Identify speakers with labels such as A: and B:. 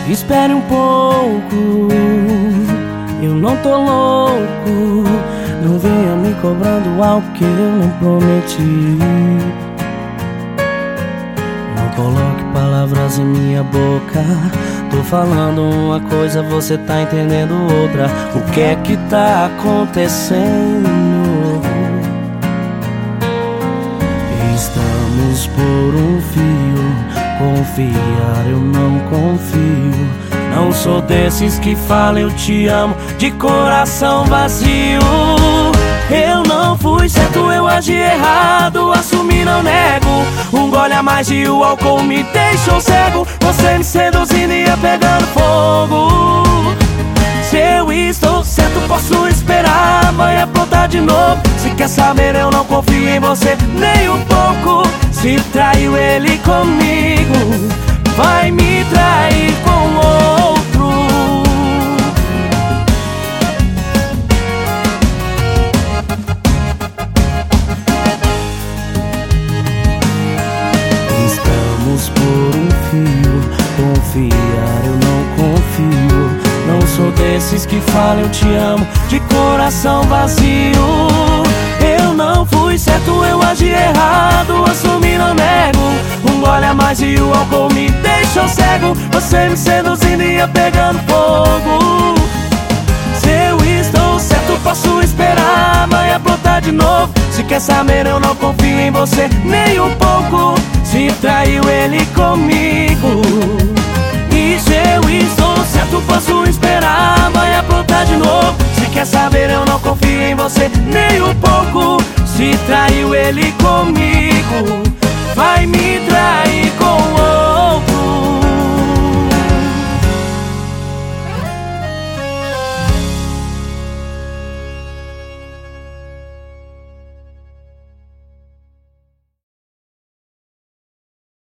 A: Espere um pouco, eu não tô louco. Não venha me cobrando algo que eu não prometi. Não coloque palavras em minha boca. Tô falando uma coisa, você tá entendendo outra. O que é que tá acontecendo? Estamos por um fio. Confiar eu não confio. Não sou desses que falam eu te amo de coração vazio. Eu não fui certo, eu agi errado, assumi, não nego. Um gole a mais e o álcool me deixou cego. Você me seduzindo e ia pegando fogo. Se eu estou certo, posso esperar, vai aprontar de novo. Se quer saber, eu não confio em você nem um pouco. Se traiu ele comigo, vai me trair com outro. Estamos por um fio. Confiar eu não confio. Não sou desses que falam eu te amo de coração vazio. Eu não fui certo, eu agi errado, assumi, não nego. Um gole a mais e o álcool me deixou cego. Você me seduzindo e ia pegando fogo. Se eu estou certo, posso esperar, vai aprontar de novo. Se quer saber, eu não confio em você nem um pouco. Se traiu ele comigo. E se eu estou certo, posso esperar, vai aprontar de novo. Se quer saber, eu não confio em você nem um pouco. Se traiu ele comigo.